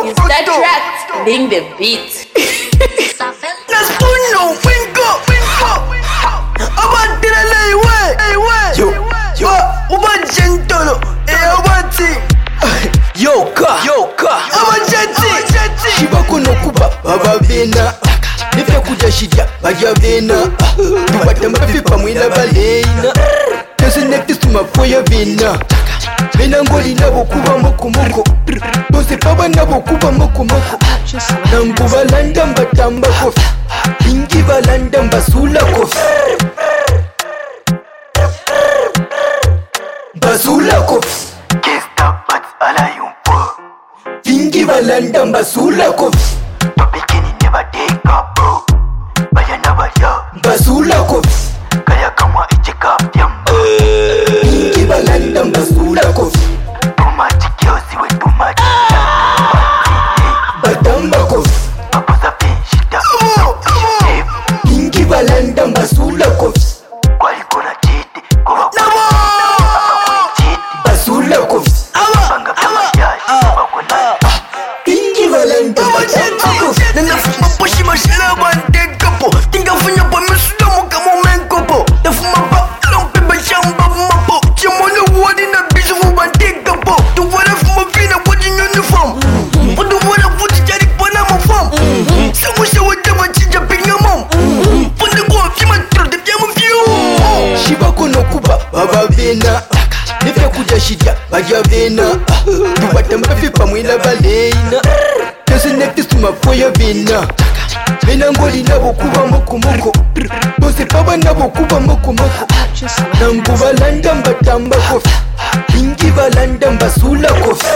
You start tracking the beat. Let's do no wingo. About the yo, about gentle, about yoka, about jeti. Shibako no kuba, baba bena. Nifya kuja shidya, baja bena. Tuwata mafi pamwila balena. Doesn't make this to my foya bena. Bena ngoli nabo kuba moko moko. Dose baba nabo kuba moko moko. Nangu balanda mbatamba kofi. Ingi balanda mbasula kofi. Basula kofi. Gesta bats ala yumpo. Ingi balanda mbasula kofi. Topikini never take up bro. Bayana baya. Basula kofi. Kaya kama icheka pyamba. Ingi balanda mbasula kofi. Tumachi kiosi we tumachi. Batamba kofi. Abuza pinshita. Ingi balanda mbasula kofi. Kwa ikona chiti. Kwa chiti. Basula kofi. Banga kama yashi. Wakona. Ingi balanda mbasula kofi. Nafuma pushi mashela bande kapo. Tinga funya pa misuda muka momenko po. Nafuma pa lompe bashamba mapo. Chimone wadi na bisu fu bande kapo. Tu wala fuma pina wadi uniform. Udu wala futi jari pona mo form. Samu sawa dama chinja pinga mom. Funde kwa fima trude pyamu fiu. Shibako no kuba, baba bena. Nifya kuja shidya, baja bena. Tuwata mafi pamwila balena. Doesn't make this to my foya bena. Bena ngoli nabo kuba moko moko. Dose baba nabo kuba moko moko. Nangu balanda mbatamba kofi. Ingi balanda mbasula kofi.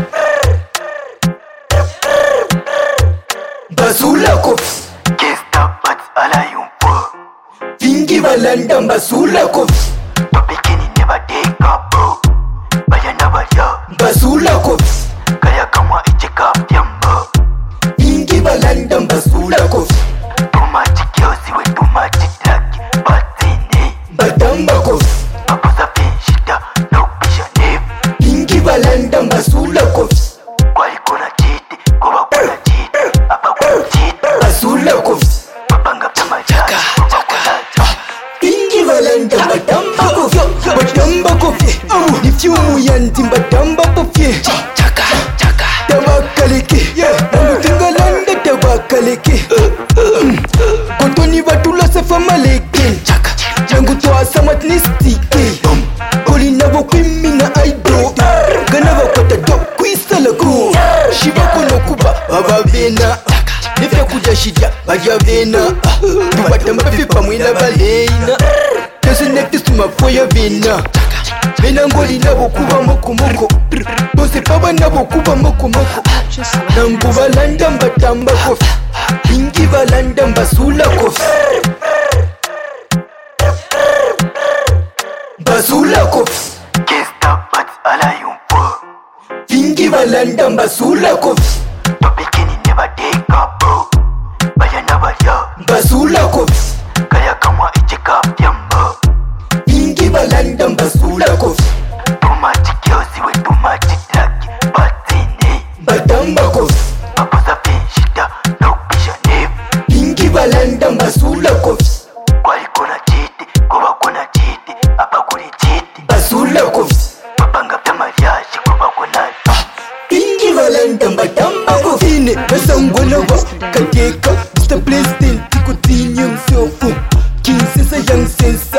Basula kofi. Gesta bats ala yumpo. Ingi balanda mbasula kofi. Topikini never take up bro. Bayana baya. Basula kofi. Kaya kama icheka pyamba. Ingi balanda mbasula kofi. Tumachi kiosi we tumachi taki. Batini. Batamba kofi. Abuza pinshita. No pisha nevi. Ingi balanda mbasula kofi. Kwa ikona chiti. Kwa wakona chiti. Apa kuna chiti. Basula kofi. Banga kama yashi. Wakona. Ingi balanda batamba kofi. Batamba kofi. Nifyumu yanti batamba kofi. Tabakaleke. Nangu tingalanda tabakaleke. Kotoni batula sefa maleke. Jangu toa samat nistike. Koli nabo kwimina aido. Gana wakata do kuisala ko. Shibako no kuba baba bena. Nifya kuja shidya baja bena. Tuwata mafi pamwila balena. Doesn't make this to my foya bena. Bena ngoli nabo kuba moko moko. Dose baba nabo kuba moko moko. Nangu balanda mbatamba kofi. Ingi balanda mbasula kofi. Basula kofi. Gesta bats ala yumpo. Ingi balanda mbasula kofi. Topikini never take up bro. Bayana baya. Basula kofi. Kaya kama icheka pyamba. Ingi balanda mbasula kofi. Tumachi kiosi we tumachi taki. Batini. Batamba kofi. Abuza pinshita. No pisha nevi. Ingi balanda mbasula kofi. Kwa ikona chiti. Kwa wakona chiti. Apa kuri chiti. Basula kofi. Banga kama yashi. Kwa wakona. Ingi balanda mbatamba kofi. Ine basangwana wa kateka. Mr. President, continue msofu. King Sisa Young Sense.